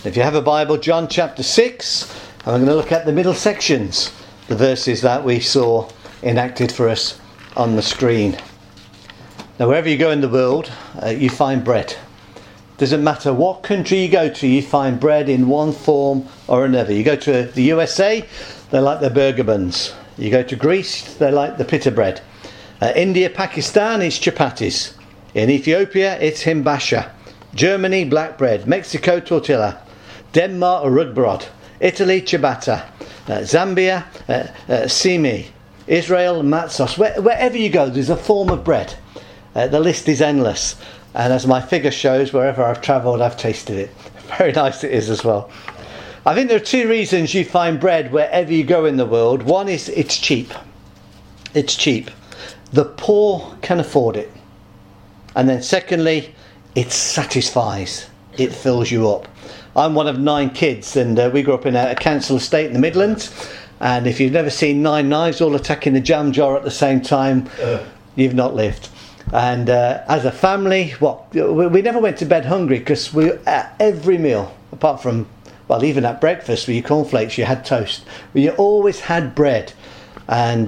If you have a Bible, John chapter 6, and we're going to look at the middle sections, the verses that we saw enacted for us on the screen. Now, wherever you go in the world, you find bread. Doesn't matter what country you go to, you find bread in one form or another. You go to the USA, they like their burger buns. You go to Greece, they like the pita bread. India, Pakistan, it's chapatis. In Ethiopia, it's himbasha. Germany, black bread. Mexico, tortilla. Denmark, rugbrod. Italy, ciabatta. Zambia, simi. Israel, matzos. Wherever you go, there's a form of bread. The list is endless. And as my figure shows, wherever I've travelled, I've tasted it. Very nice it is as well. I think there are two reasons you find bread wherever you go in the world. One is it's cheap. It's cheap. The poor can afford it. And then secondly, it satisfies. It fills you up. I'm one of 9 kids, and we grew up in a council estate in the Midlands. And if you've never seen 9 knives all attacking the jam jar at the same time, you've not lived. And as a family, we never went to bed hungry, because we at every meal, apart from, even at breakfast with your cornflakes, you had toast. You always had bread, and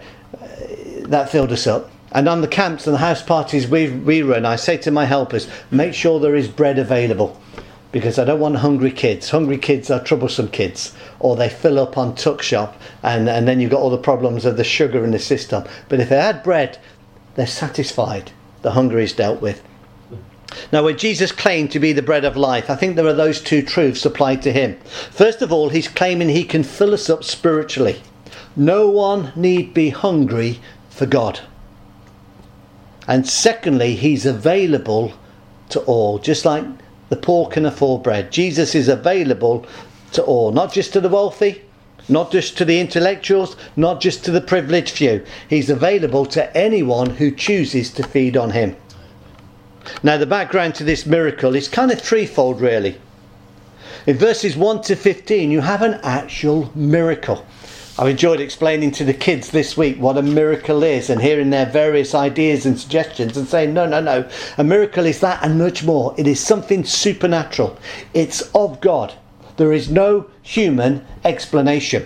that filled us up. And on the camps and the house parties we run, I say to my helpers, make sure there is bread available, because I don't want hungry kids. Hungry kids are troublesome kids, or they fill up on tuck shop, and then you've got all the problems of the sugar in the system. But if they had bread, they're satisfied. The hunger is dealt with. Now, when Jesus claimed to be the bread of life, I think there are those two truths applied to him. First of all, he's claiming he can fill us up spiritually. No one need be hungry for God. And secondly, he's available to all, just like the poor can afford bread. Jesus is available to all, not just to the wealthy, not just to the intellectuals, not just to the privileged few. He's available to anyone who chooses to feed on him. Now, the background to this miracle is kind of threefold, really. In verses 1 to 15, you have an actual miracle. I've enjoyed explaining to the kids this week what a miracle is, and hearing their various ideas and suggestions, and saying, no, a miracle is that and much more. It is something supernatural. It's of God. There is no human explanation.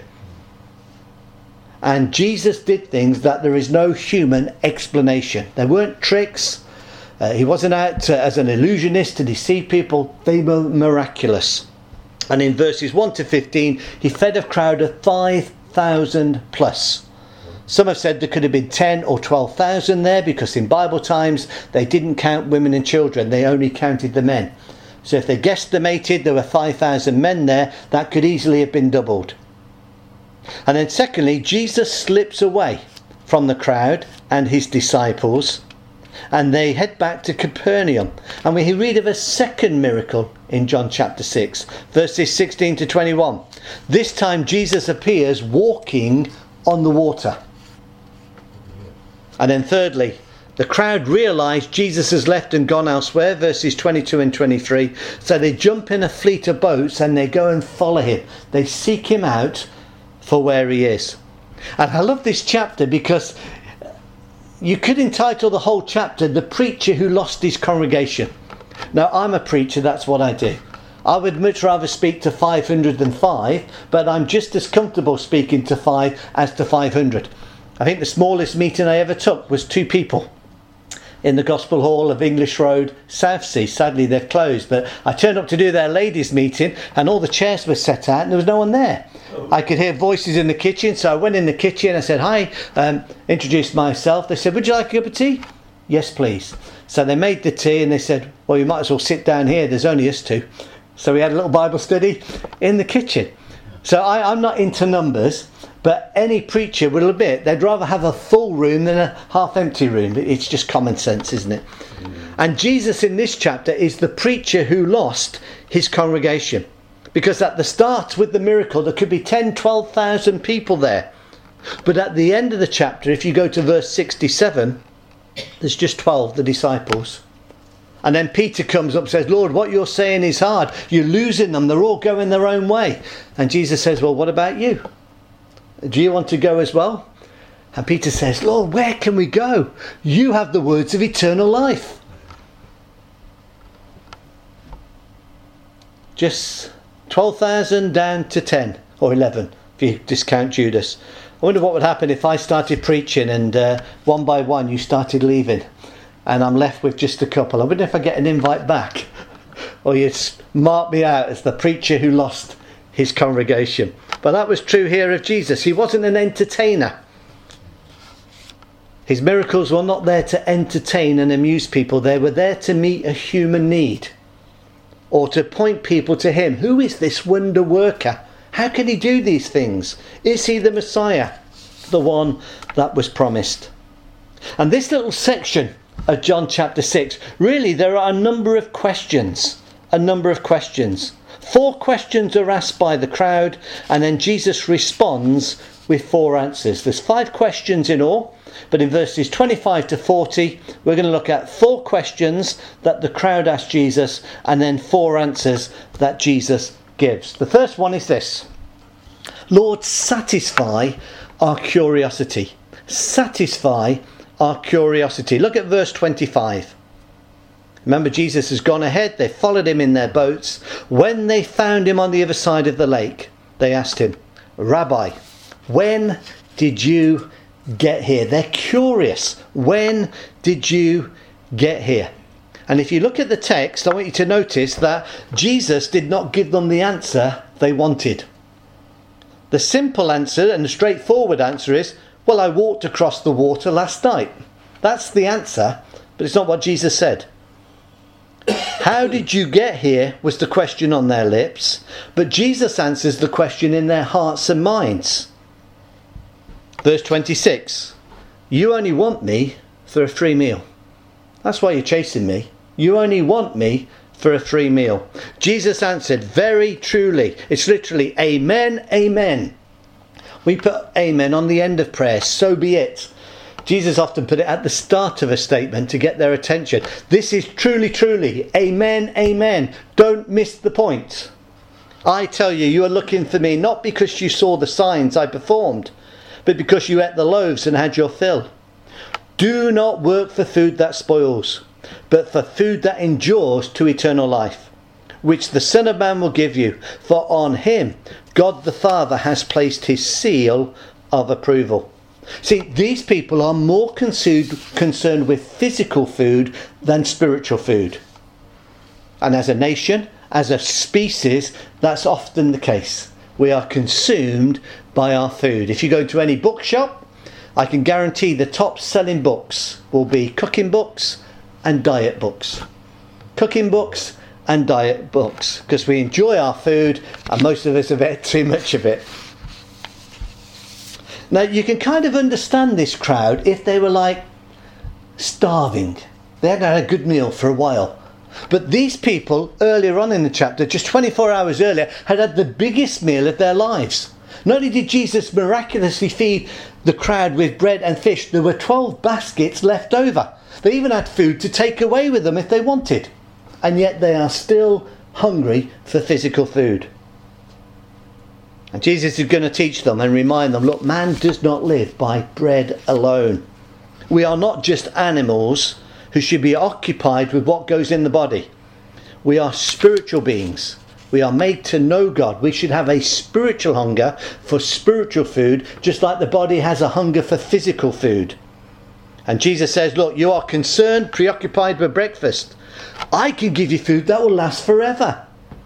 And Jesus did things that there is no human explanation. They weren't tricks. He wasn't out as an illusionist to deceive people. They were miraculous. And in verses 1 to 15, he fed a crowd of 5,000 plus. Some have said there could have been 10 or 12,000 there, because in Bible times they didn't count women and children. They only counted the men. So if they guesstimated there were 5,000 men there, that could easily have been doubled. And then secondly, Jesus slips away from the crowd and his disciples, and they head back to Capernaum. And we read of a second miracle in John chapter 6, verses 16 to 21. This time Jesus appears walking on the water. And then thirdly, the crowd realised Jesus has left and gone elsewhere, verses 22 and 23. So they jump in a fleet of boats and they go and follow him. They seek him out for where he is. And I love this chapter, because you could entitle the whole chapter, The Preacher Who Lost His Congregation. Now, I'm a preacher, that's what I do. I would much rather speak to 500 than 5, but I'm just as comfortable speaking to 5 as to 500. I think the smallest meeting I ever took was 2 people in the Gospel Hall of English Road, Southsea. Sadly, they've closed, but I turned up to do their ladies' meeting, and all the chairs were set out and there was no one there. I could hear voices in the kitchen, so I went in the kitchen. I said, hi, introduced myself. They said, would you like a cup of tea? Yes, please. So they made the tea, and they said, well, you might as well sit down here. There's only us 2. So we had a little Bible study in the kitchen. So I'm not into numbers, but any preacher will admit they'd rather have a full room than a half-empty room. It's just common sense, isn't it? And Jesus in this chapter is the preacher who lost his congregation. Because at the start with the miracle, there could be 10, 12,000 people there. But at the end of the chapter, if you go to verse 67, there's just 12, the disciples. And then Peter comes up and says, Lord, what you're saying is hard. You're losing them. They're all going their own way. And Jesus says, well, what about you? Do you want to go as well? And Peter says, Lord, where can we go? You have the words of eternal life. Just 12,000 down to 10 or 11 if you discount Judas. I wonder what would happen if I started preaching and one by one you started leaving and I'm left with just a couple. I wonder if I get an invite back or you'd mark me out as the preacher who lost his congregation. But that was true here of Jesus. He wasn't an entertainer. His miracles were not there to entertain and amuse people. They were there to meet a human need or to point people to him. Who is this wonder worker? How can he do these things? Is he the Messiah, the one that was promised? And this little section of John chapter 6, really there are a number of questions. 4 questions are asked by the crowd, and then Jesus responds with 4 answers. There's 5 questions in all, but in verses 25 to 40, we're going to look at 4 questions that the crowd asked Jesus, and then 4 answers that Jesus gives. The first one is this: Lord, satisfy our curiosity. Satisfy our curiosity. Look at verse 25. Remember, Jesus has gone ahead. They followed him in their boats. When they found him on the other side of the lake, they asked him, Rabbi, when did you get here? They're curious. When did you get here? And if you look at the text, I want you to notice that Jesus did not give them the answer they wanted. The simple answer and the straightforward answer is, well, I walked across the water last night. That's the answer, but it's not what Jesus said. How did you get here was the question on their lips, but Jesus answers the question in their hearts and minds. Verse 26, you only want me for a free meal. That's why you're chasing me. You only want me for a free meal. Jesus answered, very truly. It's literally amen, amen. We put amen on the end of prayer, so be it. Jesus often put it at the start of a statement to get their attention. This is truly, truly, amen, amen. Don't miss the point. I tell you, you are looking for me not because you saw the signs I performed, but because you ate the loaves and had your fill. Do not work for food that spoils, but for food that endures to eternal life, which the Son of Man will give you. For on him God the Father has placed his seal of approval. See, these people are more concerned with physical food than spiritual food. And as a nation, as a species, that's often the case. We are consumed by our food. If you go to any bookshop, I can guarantee the top selling books will be cooking books and diet books. Cooking books and diet books, because we enjoy our food and most of us have ate too much of it. Now you can kind of understand this crowd if they were like starving. They hadn't had a good meal for a while. But these people earlier on in the chapter, just 24 hours earlier, had had the biggest meal of their lives. Not only did Jesus miraculously feed the crowd with bread and fish, there were 12 baskets left over. They even had food to take away with them if they wanted. And yet they are still hungry for physical food. And Jesus is going to teach them and remind them, look, man does not live by bread alone. We are not just animals who should be occupied with what goes in the body. We are spiritual beings. We are made to know God. We should have a spiritual hunger for spiritual food, just like the body has a hunger for physical food. And Jesus says, look, you are concerned, preoccupied with breakfast. I can give you food that will last forever.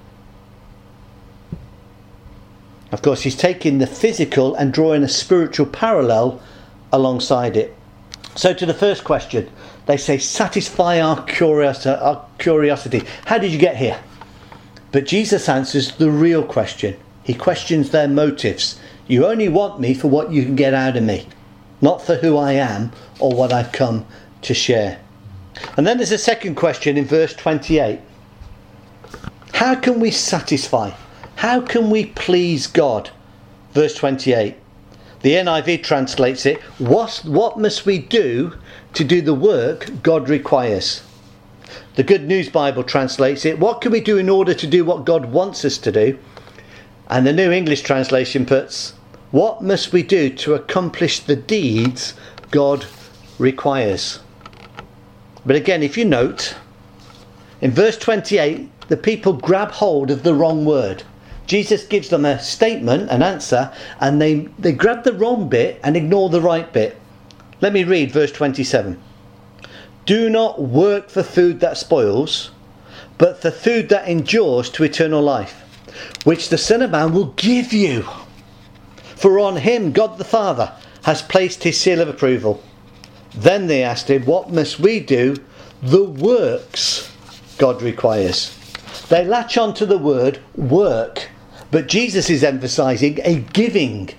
Of course, he's taking the physical and drawing a spiritual parallel alongside it. So to the first question, they say, satisfy our curiosity. How did you get here? But Jesus answers the real question. He questions their motives. You only want me for what you can get out of me, not for who I am or what I've come to share. And then there's a second question in verse 28. How can we satisfy? How can we please God? Verse 28. The NIV translates it, what must we do to do the work God requires? The Good News Bible translates it, what can we do in order to do what God wants us to do? And the New English translation puts, what must we do to accomplish the deeds God requires? But again, if you note, in verse 28, the people grab hold of the wrong word. Jesus gives them a statement, an answer, and they grab the wrong bit and ignore the right bit. Let me read verse 27. Do not work for food that spoils, but for food that endures to eternal life, which the Son of Man will give you. For on him God the Father has placed his seal of approval. Then they asked him, what must we do? The works God requires. They latch on to the word work, but Jesus is emphasising a giving.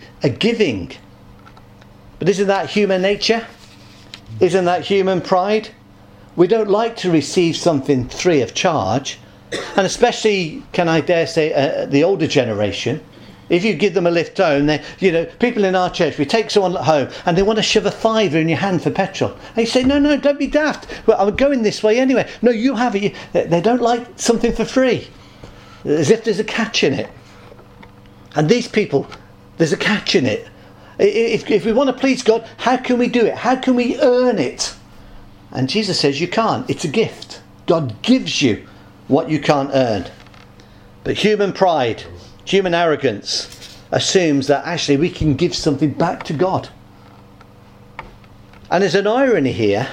But isn't that human nature? Isn't that human pride? We don't like to receive something free of charge. And especially, can I dare say, the older generation. If you give them a lift home, people in our church, we take someone home and they want to shove a £5 in your hand for petrol. And you say, no, don't be daft. Well, I'm going this way anyway. No, you have it. They don't like something for free. As if there's a catch in it. And these people, there's a catch in it. If we want to please God, how can we do it? How can we earn it? And Jesus says you can't. It's a gift. God gives you what you can't earn. But human pride, human arrogance assumes that actually we can give something back to God. And there's an irony here.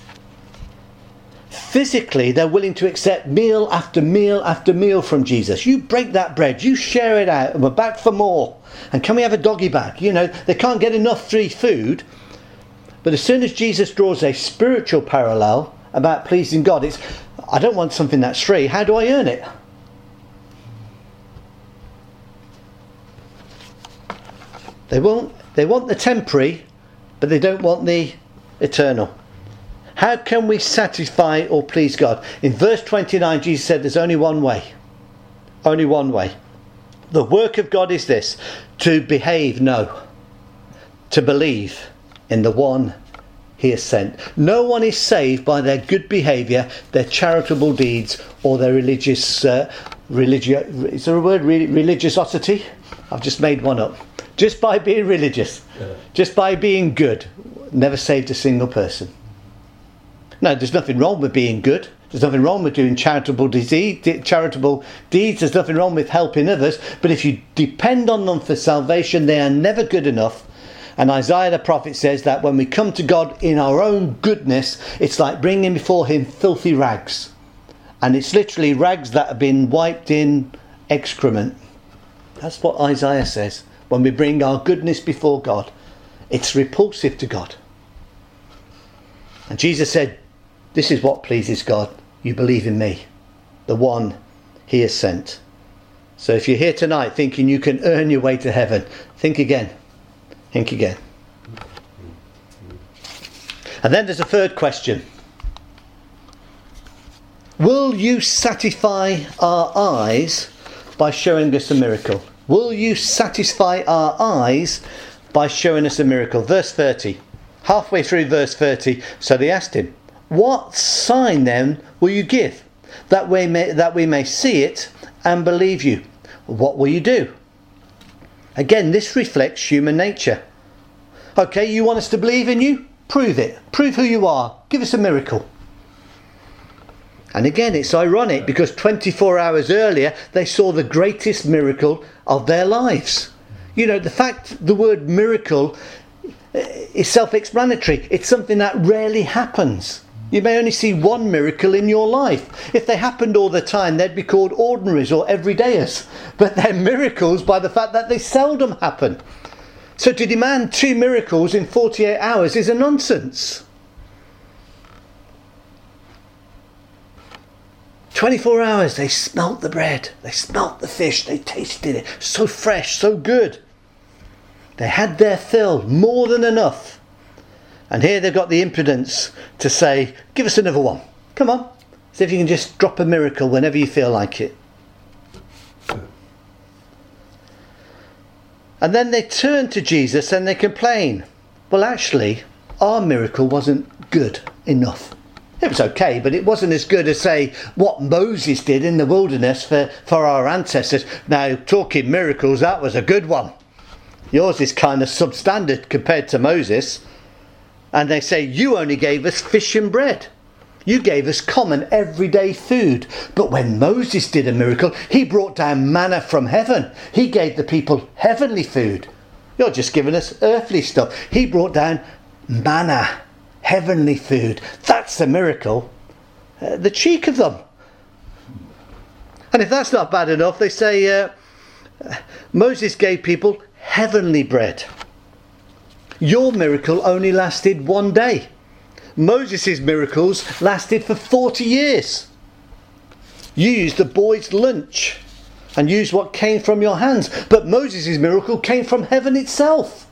Physically, they're willing to accept meal after meal after meal from Jesus. You break that bread, you share it out, and we're back for more. And can we have a doggy bag? They can't get enough free food. But as soon as Jesus draws a spiritual parallel about pleasing God, it's, I don't want something that's free. How do I earn it? They want the temporary, but they don't want the eternal. How can we satisfy or please God? In verse 29, Jesus said there's only one way. Only one way. The work of God is this: to behave, no. To believe in the one he has sent. No one is saved by their good behaviour, their charitable deeds, or their religious... is there a word? Religiosity? I've just made one up. Just by being religious. Yeah. Just by being good. Never saved a single person. No, there's nothing wrong with being good. There's nothing wrong with doing charitable deeds. There's nothing wrong with helping others. But if you depend on them for salvation, they are never good enough. And Isaiah the prophet says that when we come to God in our own goodness, it's like bringing before him filthy rags. And it's literally rags that have been wiped in excrement. That's what Isaiah says. When we bring our goodness before God, it's repulsive to God. And Jesus said, this is what pleases God. You believe in me, the one he has sent. So if you're here tonight thinking you can earn your way to heaven, think again. Think again. And then there's a third question. Will you satisfy our eyes by showing us a miracle? Will you satisfy our eyes by showing us a miracle? Verse 30. Halfway through verse 30, so they asked him, what sign then will you give, that we may see it and believe you? What will you do? Again, this reflects human nature. Okay, you want us to believe in you? Prove it. Prove who you are. Give us a miracle. And again, it's ironic because 24 hours earlier, they saw the greatest miracle of their lives. The word miracle is self-explanatory. It's something that rarely happens. You may only see one miracle in your life. If they happened all the time, they'd be called ordinaries or everydayers. But they're miracles by the fact that they seldom happen. So to demand 2 miracles in 48 hours is a nonsense. 24 hours, they smelt the bread, they smelt the fish, they tasted it. So fresh, so good. They had their fill, more than enough. And here they've got the impudence to say, give us another one. Come on. See if you can just drop a miracle whenever you feel like it. And then they turn to Jesus and they complain. Well, actually, our miracle wasn't good enough. It was okay, but it wasn't as good as, say, what Moses did in the wilderness for our ancestors. Now, talking miracles, that was a good one. Yours is kind of substandard compared to Moses. And they say, you only gave us fish and bread. You gave us common everyday food. But when Moses did a miracle, he brought down manna from heaven. He gave the people heavenly food. You're just giving us earthly stuff. He brought down manna, heavenly food. That's a miracle. The cheek of them. And if that's not bad enough, they say Moses gave people heavenly bread. Your miracle only lasted one day. Moses' miracles lasted for 40 years. You used the boy's lunch and used what came from your hands. But Moses' miracle came from heaven itself.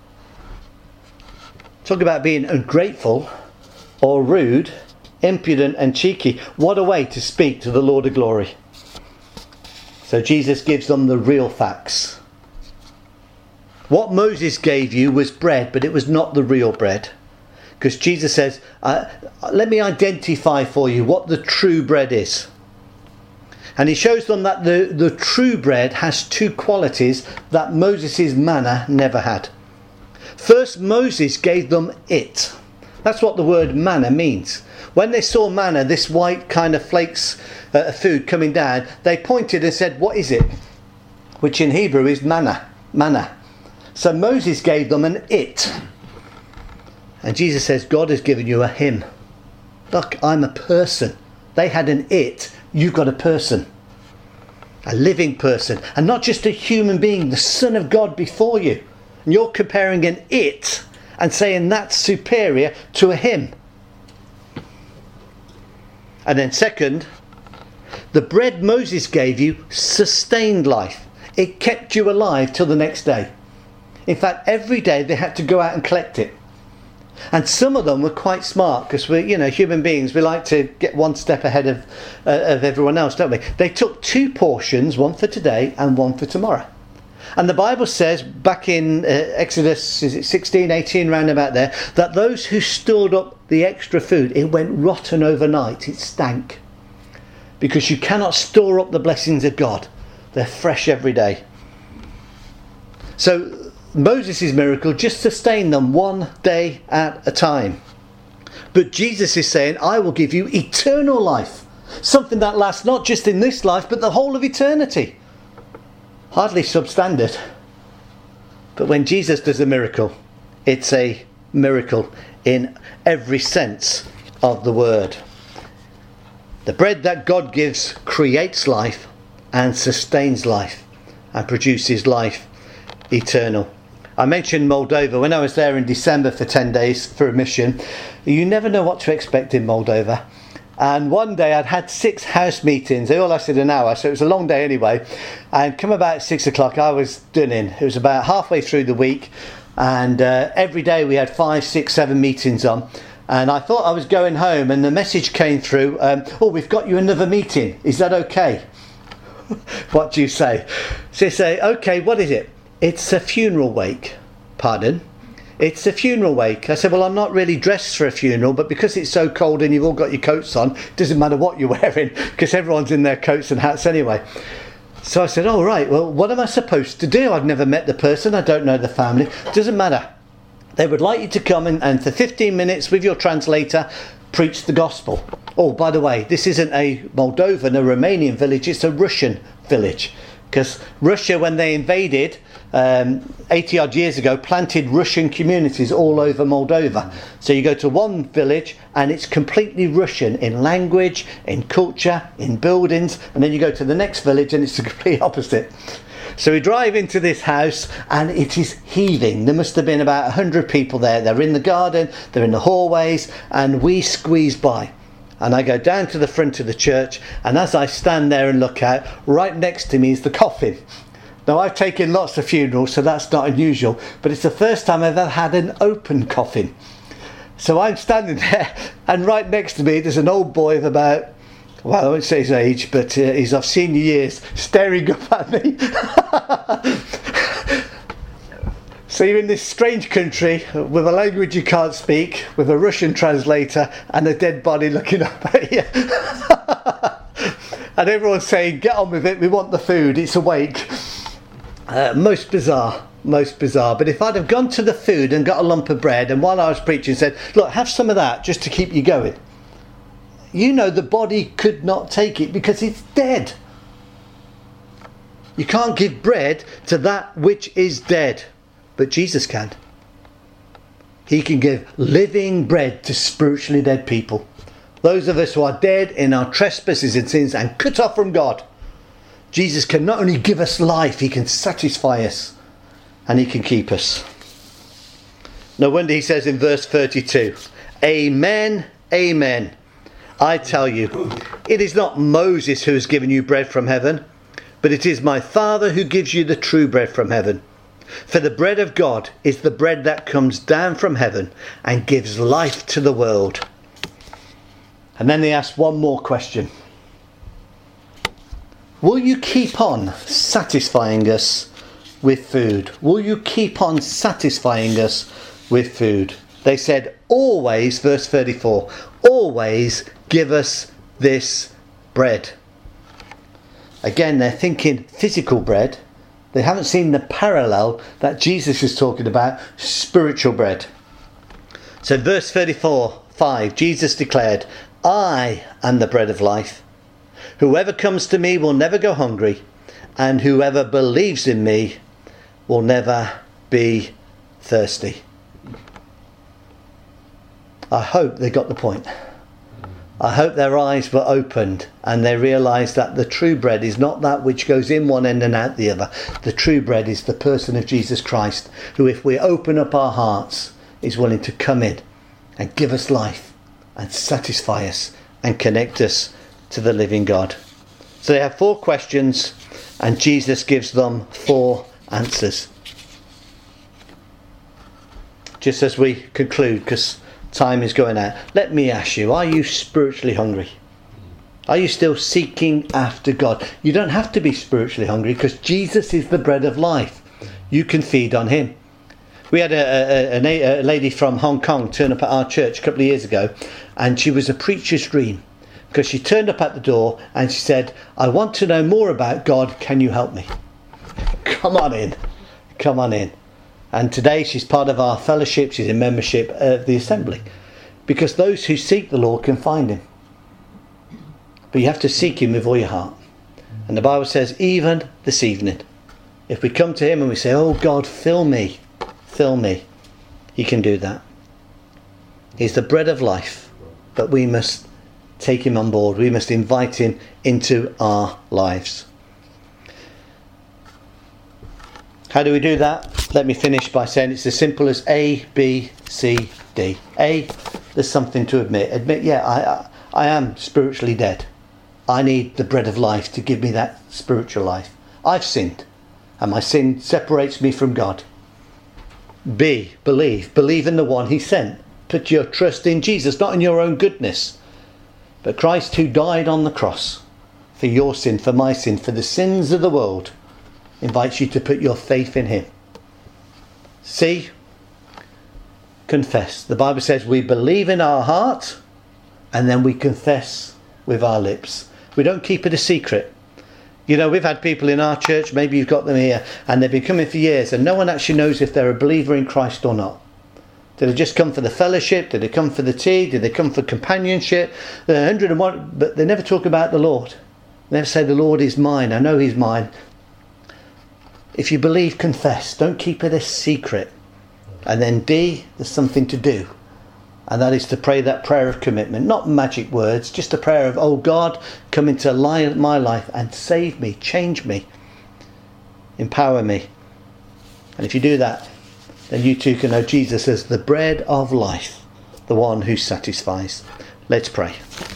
Talk about being ungrateful or rude, impudent and cheeky. What a way to speak to the Lord of glory. So Jesus gives them the real facts. What Moses gave you was bread, but it was not the real bread. Because Jesus says, let me identify for you what the true bread is. And he shows them that the true bread has two qualities that Moses' manna never had. First, Moses gave them it. That's what the word manna means. When they saw manna, this white kind of flakes of food coming down, they pointed and said, what is it? Which in Hebrew is manna. Manna. So Moses gave them an it. And Jesus says, God has given you a him. Look, I'm a person. They had an it. You've got a person. A living person. And not just a human being, the Son of God before you. And you're comparing an it and saying that's superior to a him. And then second, the bread Moses gave you sustained life. It kept you alive till the next day. In fact, every day they had to go out and collect it. And some of them were quite smart, because we're, human beings, we like to get one step ahead of everyone else, don't we? They took two portions, one for today and one for tomorrow. And the Bible says, back in Exodus, is it 16, 18, round about there, that those who stored up the extra food, it went rotten overnight. It stank. Because you cannot store up the blessings of God. They're fresh every day. So Moses' miracle just sustained them one day at a time. But Jesus is saying, I will give you eternal life. Something that lasts not just in this life, but the whole of eternity. Hardly substandard. But when Jesus does a miracle, it's a miracle in every sense of the word. The bread that God gives creates life and sustains life and produces life eternal. I mentioned Moldova. When I was there in December for 10 days for a mission, you never know what to expect in Moldova. And one day I'd had 6 house meetings. They all lasted an hour, so it was a long day anyway. And come about 6 o'clock, I was done in. It was about halfway through the week. And every day we had 5, 6, 7 meetings on. And I thought I was going home, and the message came through, we've got you another meeting. Is that okay? What do you say? So you say, okay, what is it? It's a funeral wake. Pardon? It's a funeral wake. I said, well, I'm not really dressed for a funeral, but because it's so cold and you've all got your coats on, it doesn't matter what you're wearing, because everyone's in their coats and hats anyway. So I said, all right, well, what am I supposed to do? I've never met the person. I don't know the family. Doesn't matter. They would like you to come and for 15 minutes with your translator, preach the gospel. Oh, by the way, this isn't a Moldovan, a Romanian village. It's a Russian village. Because Russia, when they invaded 80 odd years ago, planted Russian communities all over Moldova. So you go to one village and it's completely Russian in language, in culture, in buildings, and then you go to the next village and it's the complete opposite. So we drive into this house and it is heaving. There must have been about 100 people there. They're in the garden, they're in the hallways, and we squeeze by. And I go down to the front of the church, and as I stand there and look out, right next to me is the coffin. Now, I've taken lots of funerals, so that's not unusual, but it's the first time I've ever had an open coffin. So I'm standing there, and right next to me there's an old boy of about, well, I won't say his age, but he's of senior years, staring up at me. So you're in this strange country with a language you can't speak, with a Russian translator and a dead body looking up at you. And everyone's saying, get on with it, we want the food, it's a wake. Most bizarre. But if I'd have gone to the food and got a lump of bread, and while I was preaching said, look, have some of that just to keep you going, you know the body could not take it because it's dead. You can't give bread to that which is dead, but Jesus can. He can give living bread to spiritually dead people. Those of us who are dead in our trespasses and sins and cut off from God. Jesus can not only give us life, he can satisfy us and he can keep us. No wonder he says in verse 32, Amen, amen. I tell you, it is not Moses who has given you bread from heaven, but it is my Father who gives you the true bread from heaven. For the bread of God is the bread that comes down from heaven and gives life to the world. And then they ask one more question. Will you keep on satisfying us with food? Will you keep on satisfying us with food? They said, always, verse 34, always give us this bread. Again, they're thinking physical bread. They haven't seen the parallel that Jesus is talking about, spiritual bread. So verse 34:5, Jesus declared, I am the bread of life. Whoever comes to me will never go hungry, and whoever believes in me will never be thirsty. I hope they got the point. I hope their eyes were opened and they realised that the true bread is not that which goes in one end and out the other. The true bread is the person of Jesus Christ, who, if we open up our hearts, is willing to come in and give us life and satisfy us and connect us to the living God. So they have 4 questions and Jesus gives them 4 answers. Just as we conclude, because time is going out, let me ask you, are you spiritually hungry? Are you still seeking after God? You don't have to be spiritually hungry because Jesus is the bread of life. You can feed on him. We had a lady from Hong Kong turn up at our church a couple of years ago, and she was a preacher's dream because she turned up at the door and she said, I want to know more about God, can you help me? Come on in, come on in. And today she's part of our fellowship, she's in membership of the assembly. Because those who seek the Lord can find him. But you have to seek him with all your heart. And the Bible says, even this evening, if we come to him and we say, oh God, fill me, he can do that. He's the bread of life, but we must take him on board. We must invite him into our lives. How do we do that? Let me finish by saying it's as simple as A, B, C, D. A, there's something to admit. Admit, yeah, I am spiritually dead. I need the bread of life to give me that spiritual life. I've sinned, and my sin separates me from God. B, believe. Believe in the one he sent. Put your trust in Jesus, not in your own goodness, but Christ who died on the cross for your sin, for my sin, for the sins of the world, invites you to put your faith in him. C, confess. The Bible says we believe in our heart and then we confess with our lips. We don't keep it a secret. You know, we've had people in our church, maybe you've got them here, and they've been coming for years and no one actually knows if they're a believer in Christ or not. Did they just come for the fellowship? Did they come for the tea? Did they come for companionship? They're 101, but they never talk about the Lord. They never say the Lord is mine. I know he's mine. If you believe, confess. Don't keep it a secret. And then D, there's something to do. And that is to pray that prayer of commitment. Not magic words, just a prayer of, oh God, come into my life and save me, change me, empower me. And if you do that, then you too can know Jesus as the bread of life, the one who satisfies. Let's pray.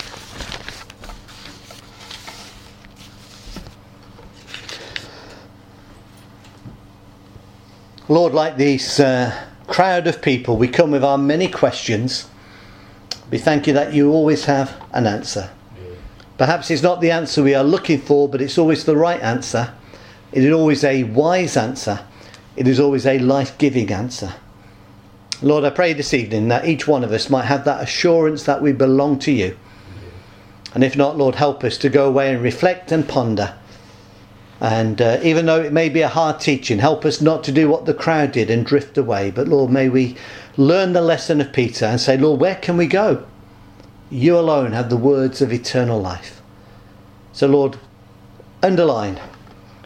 Lord, like these crowd of people, we come with our many questions. We thank you that you always have an answer. Perhaps it's not the answer we are looking for, but it's always the right answer. It is always a wise answer. It is always a life-giving answer. Lord, I pray this evening that each one of us might have that assurance that we belong to you. And if not, Lord, help us to go away and reflect and ponder. And even though it may be a hard teaching, help us not to do what the crowd did and drift away. But Lord, may we learn the lesson of Peter and say, Lord, where can we go? you alone have the words of eternal life. So Lord, underline,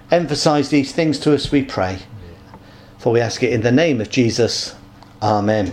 emphasize these things to us, we pray. For we ask it in the name of Jesus. Amen.